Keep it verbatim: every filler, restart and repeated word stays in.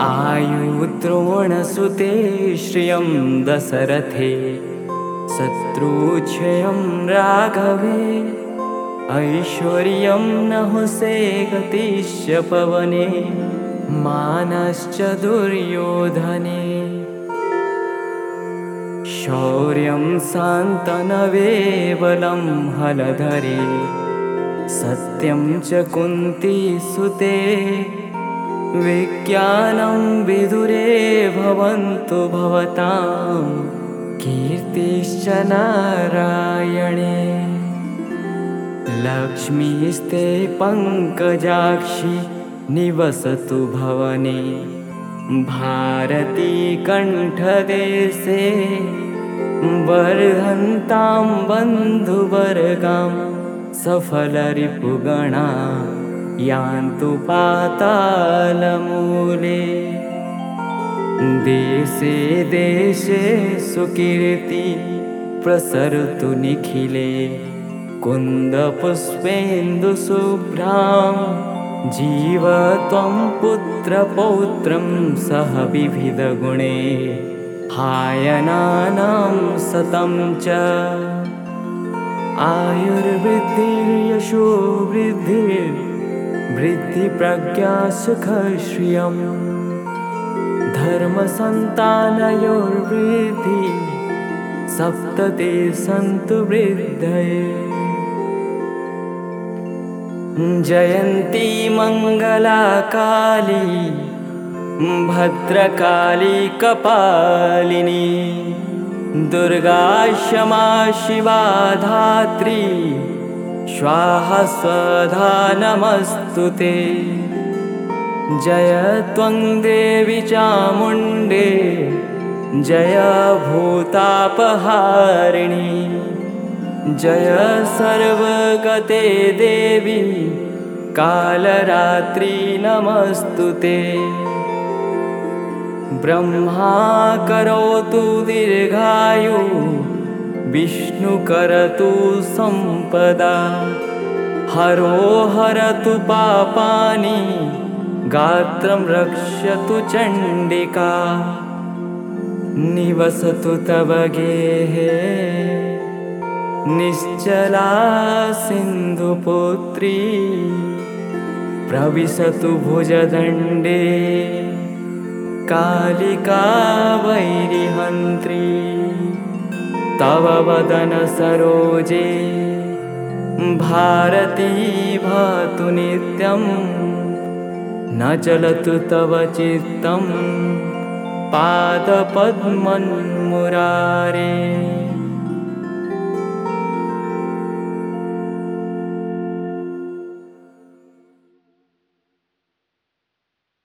आयुद्रोणसुते श्रियं दशरथे शत्रुक्षयं राघवे ऐश्वर्यं नहुषे गतिश्च पवने मानश्च दुर्योधने शौर्यं शान्तनवे बलं हलधरे सत्यं च कुन्तीसुते विज्ञानं विदुरे भवन्तु भवतां कीर्तिश्च नारायणे लक्ष्मीस्ते पङ्कजाक्षि निवसतु भवने भारती कण्ठदेशे वर्धन्तां बन्धुवर्गां सफलरिपुगणा यान्तु पातालमूले देशे देशे सुकीर्ति प्रसरतु निखिले कुन्दपुष्पेन्दुशुभ्रां जीव त्वं पुत्रपौत्रं सह विविधगुणे हायनानां सतं च आयुर्वृद्धिर्यशो वृद्धिप्रज्ञा सुखश्रियं धर्मसन्तानयोर्वृद्धि सप्तते सन्तु वृद्धये जयन्ती मङ्गलाकाली भद्रकाली कपालिनी दुर्गा क्षमा शिवा धात्री स्वाहा स्वधा नमस्तुते जय त्वं देवी चामुण्डे जय भूतापहारिणी जय सर्वगते देवी कालरात्रि नमस्तुते ब्रह्मा करोतु दीर्घायु विष्णु करतु सम्पदा हरो हरतु पापानि गात्रं रक्षतु चण्डिका निवसतु तव गेहे निश्चला सिन्धुपुत्री प्रविशतु भुजदण्डे कालिका वैरिहन्त्री तव वदन सरोजे भारती भातु नित्यं न चलतु तव चित्तं पादपद्मन्मुरारे।